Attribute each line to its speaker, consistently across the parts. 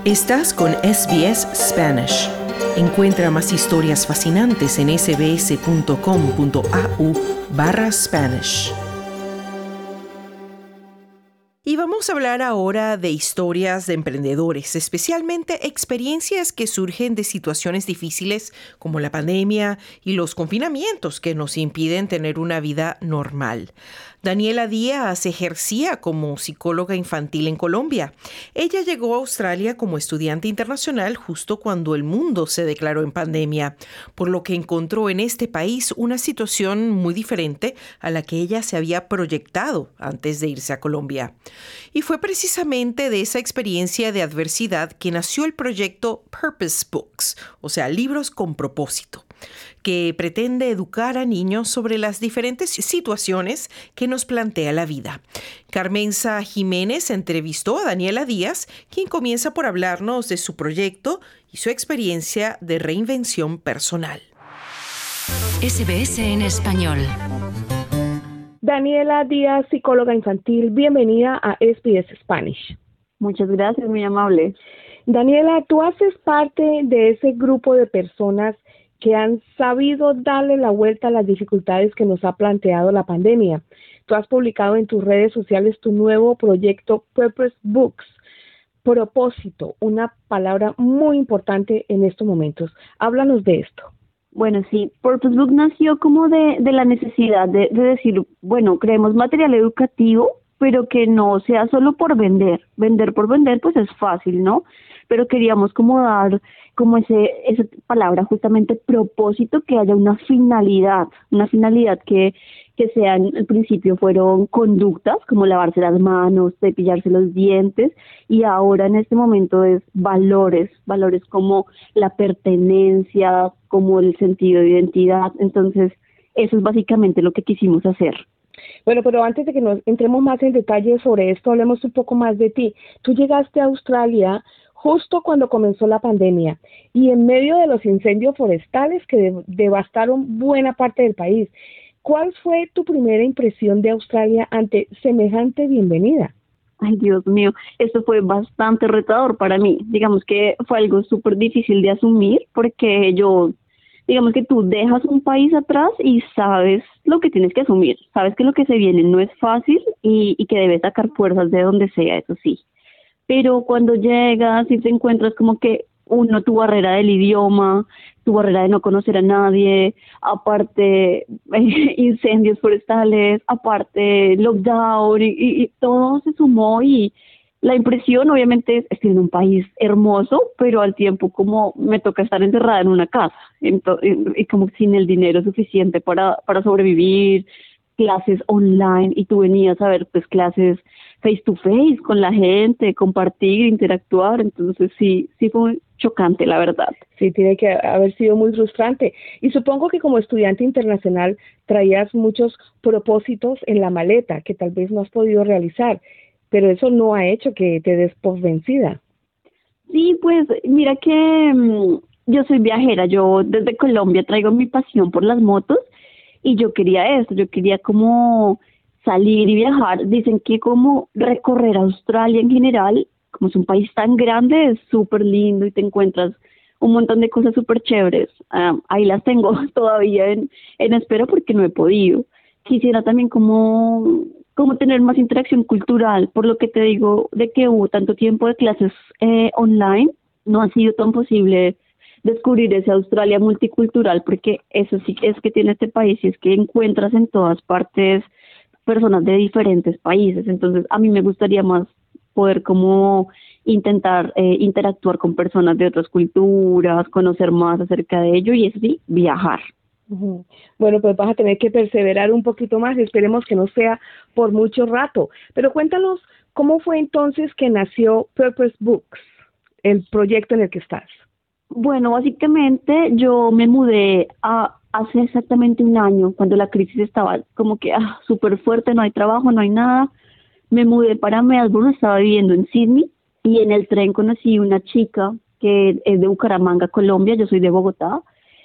Speaker 1: Estás con SBS Spanish. Encuentra más historias fascinantes en sbs.com.au/Spanish. Y vamos a hablar ahora de historias de emprendedores, especialmente experiencias que surgen de situaciones difíciles como la pandemia y los confinamientos que nos impiden tener una vida normal. Daniela Díaz ejercía como psicóloga infantil en Colombia. Ella llegó a Australia como estudiante internacional justo cuando el mundo se declaró en pandemia, por lo que encontró en este país una situación muy diferente a la que ella se había proyectado antes de irse a Colombia. Y fue precisamente de esa experiencia de adversidad que nació el proyecto Purpose Books, o sea, libros con propósito, que pretende educar a niños sobre las diferentes situaciones que nos plantea la vida. Carmenza Jiménez entrevistó a Daniela Díaz, quien comienza por hablarnos de su proyecto y su experiencia de reinvención personal.
Speaker 2: SBS en español.
Speaker 3: Daniela Díaz, psicóloga infantil, bienvenida a SBS Spanish.
Speaker 4: Muchas gracias, muy amable.
Speaker 3: Daniela, tú haces parte de ese grupo de personas que han sabido darle la vuelta a las dificultades que nos ha planteado la pandemia. Tú has publicado en tus redes sociales tu nuevo proyecto Purpose Books. Propósito, una palabra muy importante en estos momentos. Háblanos de esto.
Speaker 4: Bueno, sí, Purpose Book nació como de la necesidad de decir, bueno, creemos material educativo, pero que no sea solo por vender. Vender por vender, pues es fácil, ¿no? Pero queríamos como dar como esa palabra, justamente propósito, que haya una finalidad que sea, en el principio fueron conductas, como lavarse las manos, cepillarse los dientes, y ahora en este momento es valores como la pertenencia, como el sentido de identidad. Entonces, eso es básicamente lo que quisimos hacer.
Speaker 3: Bueno, pero antes de que nos entremos más en detalle sobre esto, hablemos un poco más de ti. Tú llegaste a Australia justo cuando comenzó la pandemia y en medio de los incendios forestales que devastaron buena parte del país. ¿Cuál fue tu primera impresión de Australia ante semejante bienvenida?
Speaker 4: Ay, Dios mío, esto fue bastante retador para mí. Digamos que fue algo súper difícil de asumir porque digamos que tú dejas un país atrás y sabes lo que tienes que asumir. Sabes que lo que se viene no es fácil y que debes sacar fuerzas de donde sea, eso sí. Pero cuando llegas y te encuentras como que tu barrera del idioma, tu barrera de no conocer a nadie, aparte incendios forestales, aparte lockdown y todo se sumó, y la impresión obviamente es que en un país hermoso, pero al tiempo como me toca estar encerrada en una casa y como sin el dinero suficiente para sobrevivir, clases online, y tú venías a ver pues clases face to face con la gente, compartir, interactuar. Entonces sí fue muy chocante, la verdad.
Speaker 3: Sí, tiene que haber sido muy frustrante. Y supongo que como estudiante internacional traías muchos propósitos en la maleta que tal vez no has podido realizar, pero eso no ha hecho que te des por vencida.
Speaker 4: Sí, pues mira que yo soy viajera. Yo desde Colombia traigo mi pasión por las motos y yo quería eso, yo quería como salir y viajar. Dicen que como recorrer Australia en general, como es un país tan grande, es súper lindo y te encuentras un montón de cosas súper chéveres. Ahí las tengo todavía en espera porque no he podido. Quisiera también como tener más interacción cultural, por lo que te digo de que hubo tanto tiempo de clases online, no ha sido tan posible descubrir esa Australia multicultural, porque eso sí es que tiene este país, y es que encuentras en todas partes personas de diferentes países. Entonces a mí me gustaría más poder como intentar interactuar con personas de otras culturas, conocer más acerca de ello, y eso sí, viajar.
Speaker 3: Uh-huh. Bueno, pues vas a tener que perseverar un poquito más, esperemos que no sea por mucho rato. Pero cuéntanos, ¿cómo fue entonces que nació Purpose Books, el proyecto en el que estás?
Speaker 4: Bueno, básicamente yo me mudé hace exactamente un año, cuando la crisis estaba como que súper fuerte, no hay trabajo, no hay nada. Me mudé para Melbourne, estaba viviendo en Sydney, y en el tren conocí una chica que es de Bucaramanga, Colombia. Yo soy de Bogotá,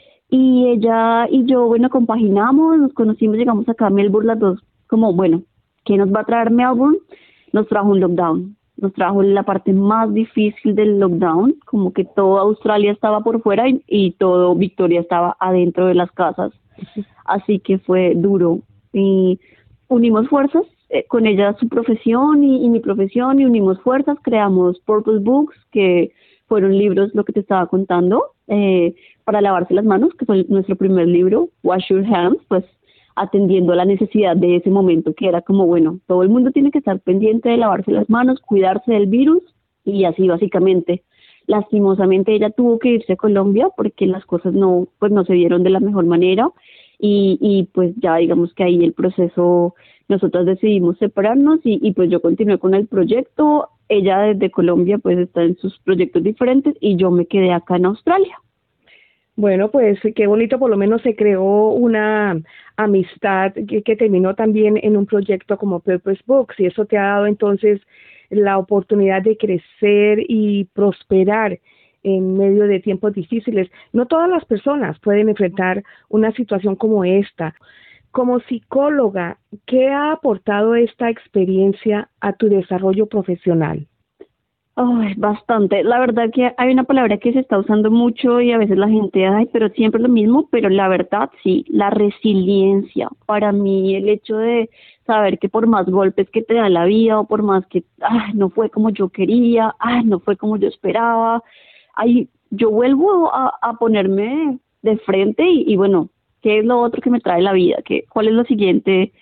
Speaker 4: y ella y yo, bueno, compaginamos, nos conocimos, llegamos acá a Melbourne las dos, como, bueno, ¿qué nos va a traer Melbourne? Nos trajo un lockdown. nos trajo la parte más difícil del lockdown, como que toda Australia estaba por fuera y todo Victoria estaba adentro de las casas, así que fue duro. Y unimos fuerzas, con ella su profesión y mi profesión, y unimos fuerzas, creamos Purpose Books, que fueron libros, lo que te estaba contando, para lavarse las manos, que fue nuestro primer libro, Wash Your Hands, pues atendiendo a la necesidad de ese momento, que era como, bueno, todo el mundo tiene que estar pendiente de lavarse las manos, cuidarse del virus, y así básicamente. Lastimosamente ella tuvo que irse a Colombia porque las cosas no se dieron de la mejor manera, y pues ya digamos que ahí el proceso, nosotros decidimos separarnos, y pues yo continué con el proyecto. Ella desde Colombia pues está en sus proyectos diferentes y yo me quedé acá en Australia.
Speaker 3: Bueno, pues qué bonito, por lo menos se creó una amistad que terminó también en un proyecto como Purpose Books, y eso te ha dado entonces la oportunidad de crecer y prosperar en medio de tiempos difíciles. No todas las personas pueden enfrentar una situación como esta. Como psicóloga, ¿qué ha aportado esta experiencia a tu desarrollo profesional?
Speaker 4: Ay, bastante. La verdad que hay una palabra que se está usando mucho y a veces la gente, pero siempre es lo mismo, pero la verdad sí, la resiliencia. Para mí el hecho de saber que por más golpes que te da la vida, o por más que no fue como yo quería, no fue como yo esperaba, yo vuelvo a ponerme de frente y bueno, ¿qué es lo otro que me trae la vida? ¿Cuál es la siguiente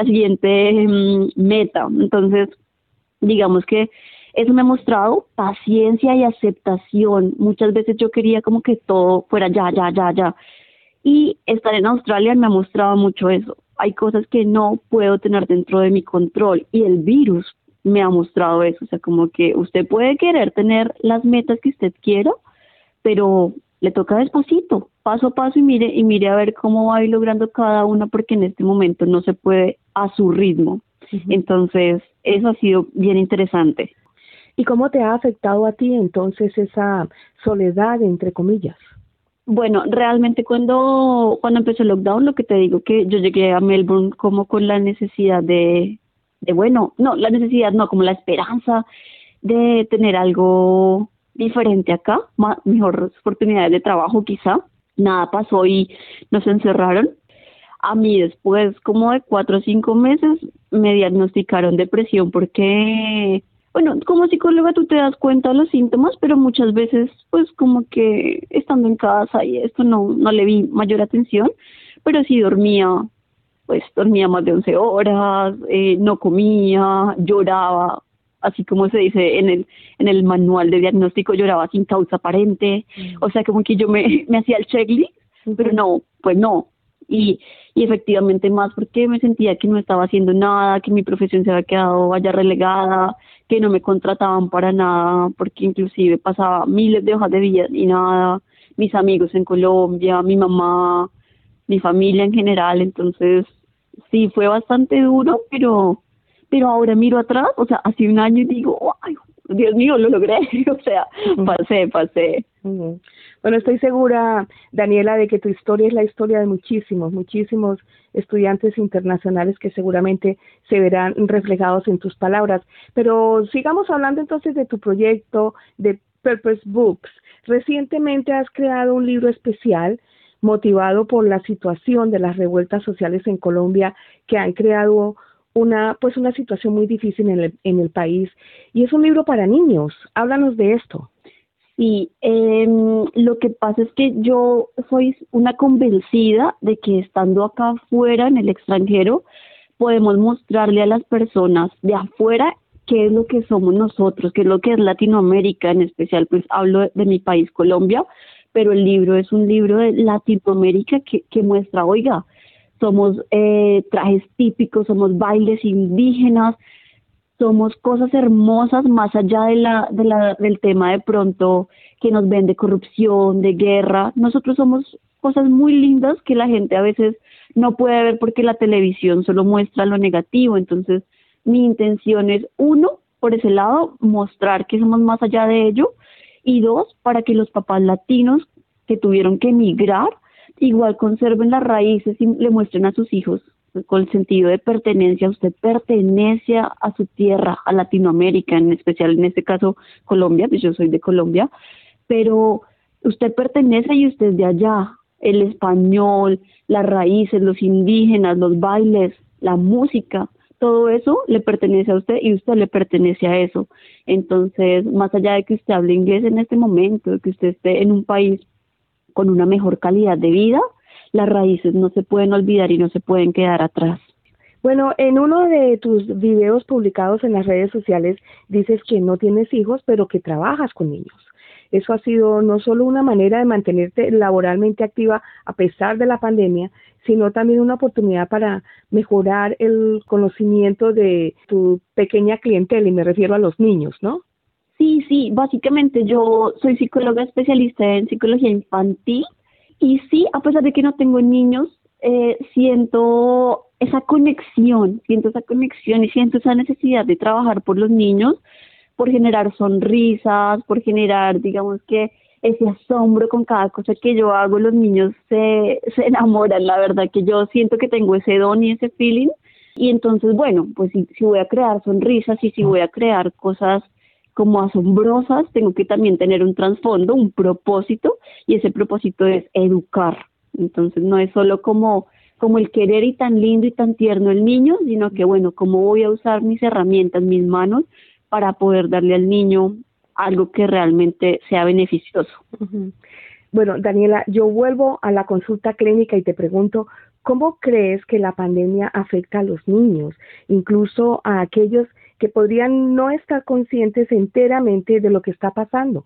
Speaker 4: meta? Entonces, digamos que eso me ha mostrado paciencia y aceptación. Muchas veces yo quería como que todo fuera ya. Y estar en Australia me ha mostrado mucho eso. Hay cosas que no puedo tener dentro de mi control, y el virus me ha mostrado eso. O sea, como que usted puede querer tener las metas que usted quiera, pero le toca despacito, paso a paso, y mire a ver cómo va a ir logrando cada una, porque en este momento no se puede a su ritmo. Uh-huh. Entonces, eso ha sido bien interesante.
Speaker 3: ¿Y cómo te ha afectado a ti entonces esa soledad, entre comillas?
Speaker 4: Bueno, realmente cuando empezó el lockdown, lo que te digo, que yo llegué a Melbourne como con la necesidad como la esperanza de tener algo diferente acá, mejores oportunidades de trabajo quizá. Nada pasó y nos encerraron. A mí después, como de 4 o 5 meses, me diagnosticaron depresión porque, bueno, como psicóloga tú te das cuenta de los síntomas, pero muchas veces, pues como que estando en casa y esto no le vi mayor atención, pero sí dormía más de 11 horas, no comía, lloraba, así como se dice en el manual de diagnóstico, lloraba sin causa aparente. O sea, como que yo me hacía el checklist, pero no. Y efectivamente más porque me sentía que no estaba haciendo nada, que mi profesión se había quedado allá relegada, que no me contrataban para nada, porque inclusive pasaba miles de hojas de vida y nada, mis amigos en Colombia, mi mamá, mi familia en general. Entonces sí, fue bastante duro, pero ahora miro atrás, o sea, hace un año, y digo, ¡ay, Dios mío, lo logré! O sea, pasé.
Speaker 3: Uh-huh. Bueno, estoy segura, Daniela, de que tu historia es la historia de muchísimos estudiantes internacionales que seguramente se verán reflejados en tus palabras. Pero sigamos hablando entonces de tu proyecto de Purpose Books. Recientemente has creado un libro especial motivado por la situación de las revueltas sociales en Colombia, que han creado una situación muy difícil en el país, y es un libro para niños. Háblanos de esto.
Speaker 4: Sí, lo que pasa es que yo soy una convencida de que estando acá afuera, en el extranjero, podemos mostrarle a las personas de afuera qué es lo que somos nosotros, qué es lo que es Latinoamérica. En especial, pues hablo de mi país, Colombia, pero el libro es un libro de Latinoamérica que muestra, oiga, somos trajes típicos, somos bailes indígenas, somos cosas hermosas más allá del tema de pronto que nos ven de corrupción, de guerra. Nosotros somos cosas muy lindas que la gente a veces no puede ver porque la televisión solo muestra lo negativo. Entonces, mi intención es, 1, por ese lado, mostrar que somos más allá de ello, y 2, para que los papás latinos que tuvieron que emigrar igual conserven las raíces y le muestren a sus hijos con el sentido de pertenencia. Usted pertenece a su tierra, a Latinoamérica, en especial en este caso Colombia, pues yo soy de Colombia, pero usted pertenece y usted es de allá. El español, las raíces, los indígenas, los bailes, la música, todo eso le pertenece a usted y usted le pertenece a eso. Entonces, más allá de que usted hable inglés en este momento, de que usted esté en un país con una mejor calidad de vida, las raíces no se pueden olvidar y no se pueden quedar atrás.
Speaker 3: Bueno, en uno de tus videos publicados en las redes sociales dices que no tienes hijos, pero que trabajas con niños. Eso ha sido no solo una manera de mantenerte laboralmente activa a pesar de la pandemia, sino también una oportunidad para mejorar el conocimiento de tu pequeña clientela, y me refiero a los niños, ¿no?
Speaker 4: Sí, básicamente yo soy psicóloga especialista en psicología infantil y sí, a pesar de que no tengo niños, siento esa conexión y siento esa necesidad de trabajar por los niños, por generar sonrisas, por generar, digamos que ese asombro con cada cosa que yo hago. Los niños se enamoran, la verdad que yo siento que tengo ese don y ese feeling, y entonces, bueno, pues si voy a crear sonrisas y si voy a crear cosas como asombrosas, tengo que también tener un trasfondo, un propósito, y ese propósito es educar. Entonces no es solo como el querer y tan lindo y tan tierno el niño, sino que, bueno, cómo voy a usar mis herramientas, mis manos, para poder darle al niño algo que realmente sea beneficioso.
Speaker 3: Uh-huh. Bueno, Daniela, yo vuelvo a la consulta clínica y te pregunto, ¿cómo crees que la pandemia afecta a los niños, incluso a aquellos que podrían no estar conscientes enteramente de lo que está pasando?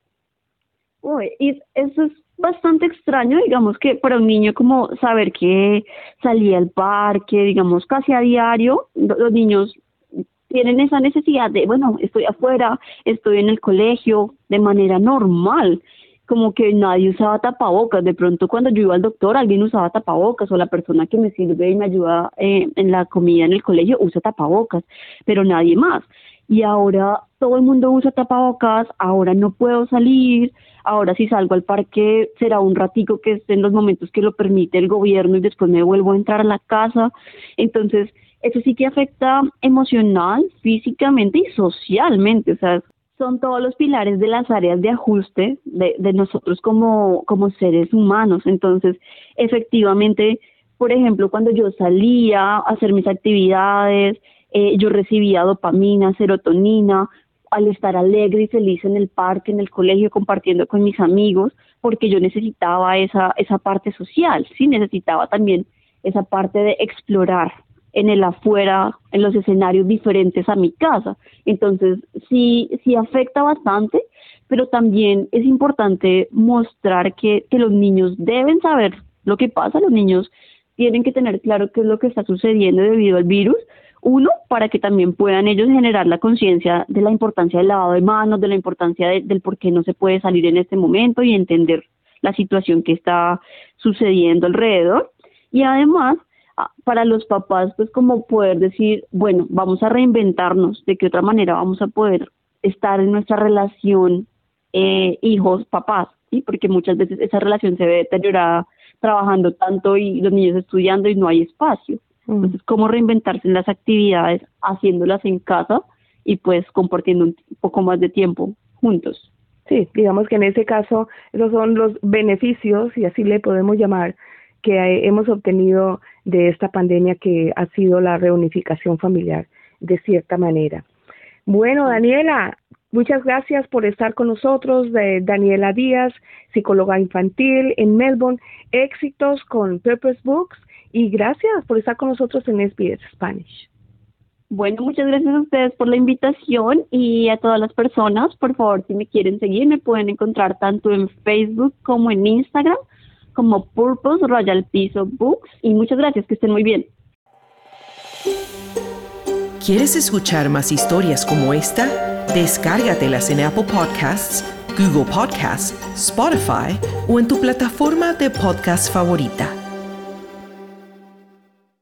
Speaker 4: Y eso es bastante extraño, digamos que para un niño como saber que salía al parque, digamos casi a diario. Los niños tienen esa necesidad de, bueno, estoy afuera, estoy en el colegio de manera normal, como que nadie usaba tapabocas. De pronto cuando yo iba al doctor alguien usaba tapabocas, o la persona que me sirve y me ayuda en la comida en el colegio usa tapabocas, pero nadie más. Y ahora todo el mundo usa tapabocas, ahora no puedo salir, ahora si salgo al parque será un ratico que esté en los momentos que lo permite el gobierno y después me vuelvo a entrar a la casa. Entonces eso sí que afecta emocional, físicamente y socialmente. O sea, son todos los pilares de las áreas de ajuste de nosotros como seres humanos. Entonces, efectivamente, por ejemplo, cuando yo salía a hacer mis actividades, yo recibía dopamina, serotonina, al estar alegre y feliz en el parque, en el colegio, compartiendo con mis amigos, porque yo necesitaba esa parte social, sí, necesitaba también esa parte de explorar en el afuera, en los escenarios diferentes a mi casa. Entonces, sí afecta bastante, pero también es importante mostrar que los niños deben saber lo que pasa. Los niños tienen que tener claro qué es lo que está sucediendo debido al virus. Uno, para que también puedan ellos generar la conciencia de la importancia del lavado de manos, de la importancia del por qué no se puede salir en este momento y entender la situación que está sucediendo alrededor. Y además, para los papás, pues como poder decir, bueno, vamos a reinventarnos, de qué otra manera vamos a poder estar en nuestra relación hijos-papás, ¿sí? Porque muchas veces esa relación se ve deteriorada trabajando tanto y los niños estudiando y no hay espacio. Entonces, cómo reinventarse en las actividades, haciéndolas en casa y pues compartiendo un poco más de tiempo juntos.
Speaker 3: Sí, digamos que en ese caso esos son los beneficios, y así le podemos llamar, que hemos obtenido de esta pandemia, que ha sido la reunificación familiar de cierta manera. Bueno, Daniela, muchas gracias por estar con nosotros. Daniela Díaz, psicóloga infantil en Melbourne. Éxitos con Purpose Books y gracias por estar con nosotros en SBS Spanish.
Speaker 4: Bueno, muchas gracias a ustedes por la invitación, y a todas las personas, por favor, si me quieren seguir, me pueden encontrar tanto en Facebook como en Instagram, como Purpose _Books, y muchas gracias, que estén muy bien.
Speaker 1: ¿Quieres escuchar más historias como esta? Descárgatelas en Apple Podcasts, Google Podcasts, Spotify o en tu plataforma de podcast favorita.